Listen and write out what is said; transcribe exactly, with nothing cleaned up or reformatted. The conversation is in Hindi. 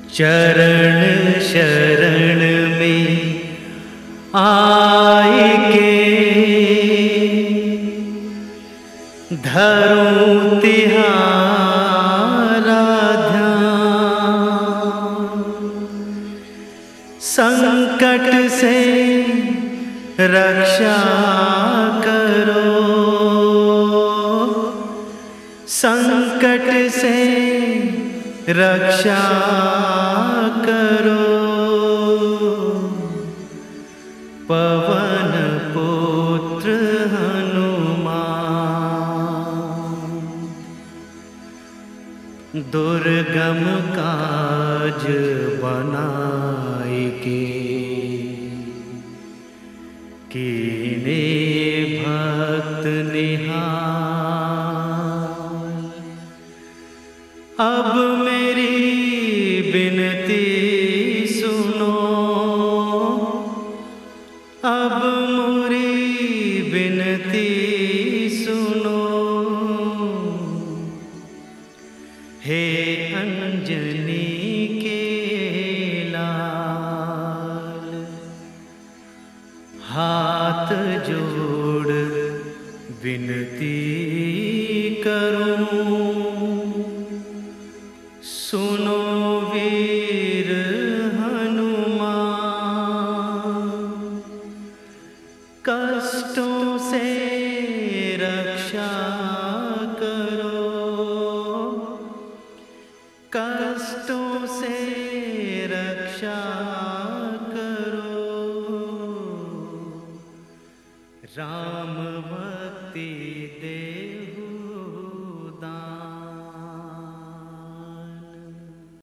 चरण शरण में आए के धरूं तिहारा ध्यान। संकट से रक्षा करो, संकट से रक्षा करो। पवन पुत्र हनुमान, दुर्गम काज बनाए के कीने भक्त निहाल। अब मेरी विनती सुनो, अब मोरी विनती सुनो। हे अंजनी के लाल, हाथ जोड़ विनती करूं। सुनो वीर हनुमान, कष्टों से रक्षा करो, कष्टों से रक्षा करो। राम